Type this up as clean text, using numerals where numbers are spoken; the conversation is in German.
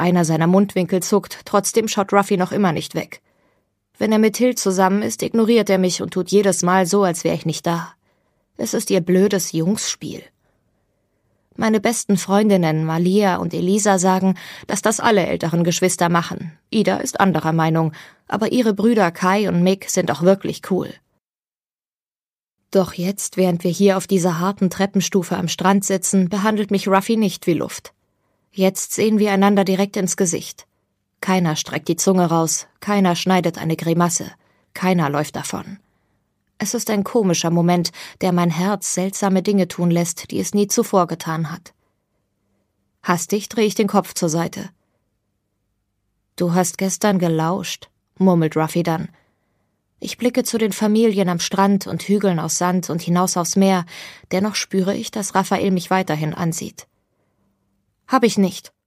Einer seiner Mundwinkel zuckt, trotzdem schaut Ruffy noch immer nicht weg. Wenn er mit Hill zusammen ist, ignoriert er mich und tut jedes Mal so, als wäre ich nicht da. Es ist ihr blödes Jungsspiel. Meine besten Freundinnen Malia und Elisa sagen, dass das alle älteren Geschwister machen. Ida ist anderer Meinung, aber ihre Brüder Kai und Mick sind auch wirklich cool. Doch jetzt, während wir hier auf dieser harten Treppenstufe am Strand sitzen, behandelt mich Ruffy nicht wie Luft. Jetzt sehen wir einander direkt ins Gesicht. Keiner streckt die Zunge raus, keiner schneidet eine Grimasse, keiner läuft davon. Es ist ein komischer Moment, der mein Herz seltsame Dinge tun lässt, die es nie zuvor getan hat. Hastig drehe ich den Kopf zur Seite. »Du hast gestern gelauscht«, murmelt Ruffy dann. Ich blicke zu den Familien am Strand und Hügeln aus Sand und hinaus aufs Meer, dennoch spüre ich, dass Raphael mich weiterhin ansieht. »Hab ich nicht«,